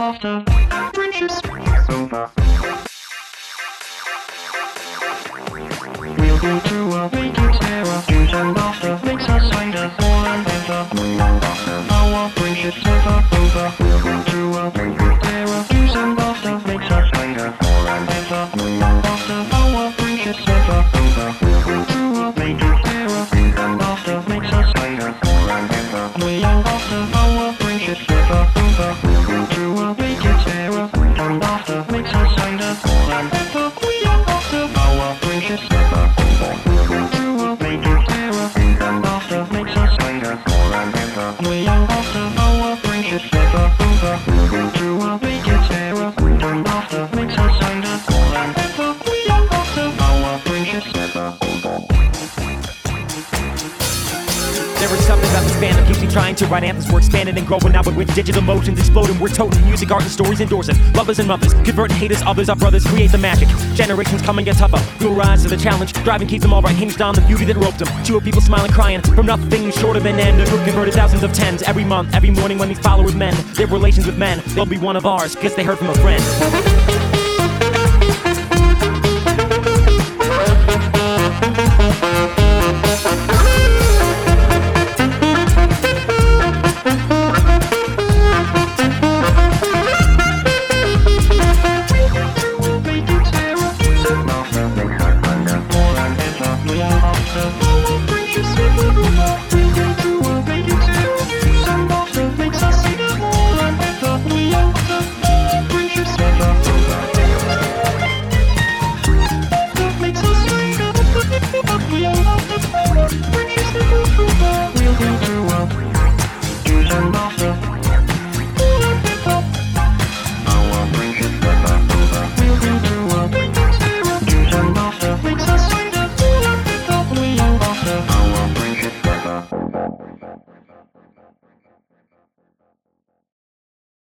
after friendships over. We'll go to a vintage era. Juice and laughter makes us kinder, more and better. Our friendships over. We'll go to a vintage era. Juice and laughter makes us kinder, more and better. Our friendships over. We'll go to a vintage era. Juice and laughter makes us kinder, more and better. We young after our friendships over. We'll go to a vintage era. Juice and laughter makes us kinder, more and better. We young after our friendships over. We'll go to a vintage era. Juice and laughter makes us kinder, more and better. We young after our friendships over. We'll go to a vintage era. Juice and laughter makes us kinder, more and better. We young after our friendships over. There is something about this band that keeps me trying to write anthems. We're expanding and growing out, but with digital motions exploding. We're toting music, art, and stories endorsing. Lovers and mothers, converting haters, others are brothers. Create the magic. Generations come and get tougher. We'll rise to the challenge. Driving keeps them all right, hinged on the beauty that roped them. Two of people smiling, crying from nothing short of an end. We've converted thousands of tens every month, every morning when these followers mend their relations with men. They'll be one of ours, 'cause they heard from a friend.